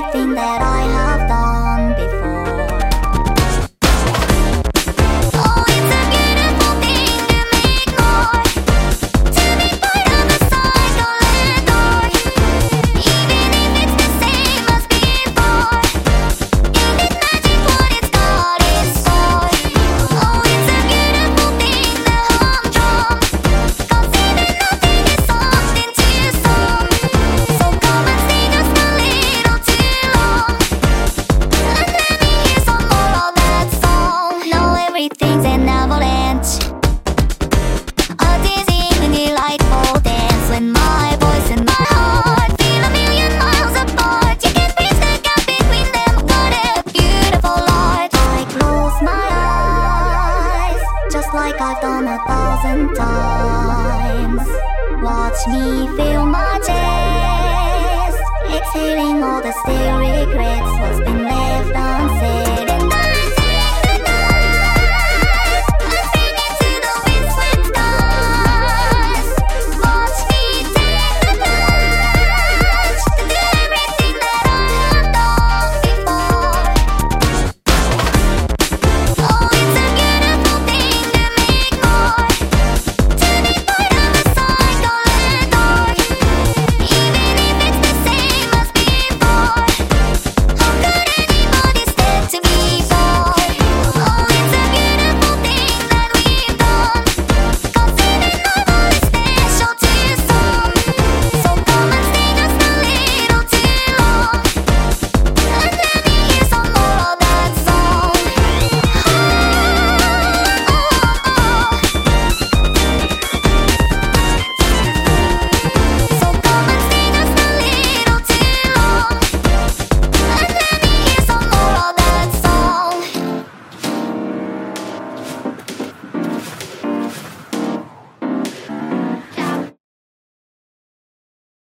everything that I have done before. Oh, it's a beautiful thing to make more, to be part of the cycle and door. Even if it's the same as before, ain't it magic what it's got in store? Oh, it's a beautiful thing, the humdrum, consider nothing is something too strong. So come and stay just a little too long, and let me hear some more of that song. Now everything's an avalanche, a dizzying delightful dance when my voice and my heart feel a million miles apart. You can bridge the gap between them. What a beautiful art. I close my eyes, just like I've done 1,000 times. Watch me feel my chest, exhaling all the stale regrets. What's